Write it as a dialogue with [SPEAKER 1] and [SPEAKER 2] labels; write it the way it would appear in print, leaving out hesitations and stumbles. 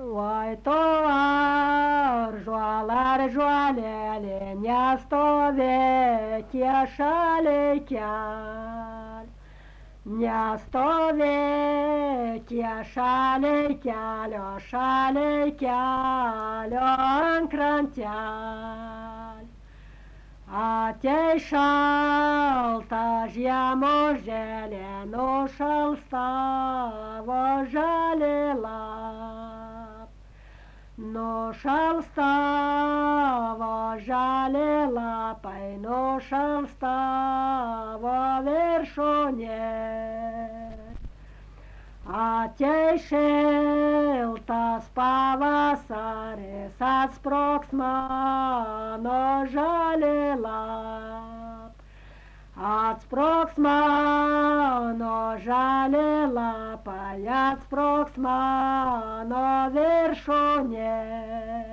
[SPEAKER 1] Oi, tu ar žuolelė, nestovėk šalia kelio. Nestovėk šalia kelio ant krantelio. Atei šalta žiemožėlė, nušalsta žali lap. Nušalsta žali lapai, nušalsta viršūnė. Atei šiltas pavasaris, atsprogs mano žali lap. Atsprogs mano žali lapai, atsprogs mano viršūnė.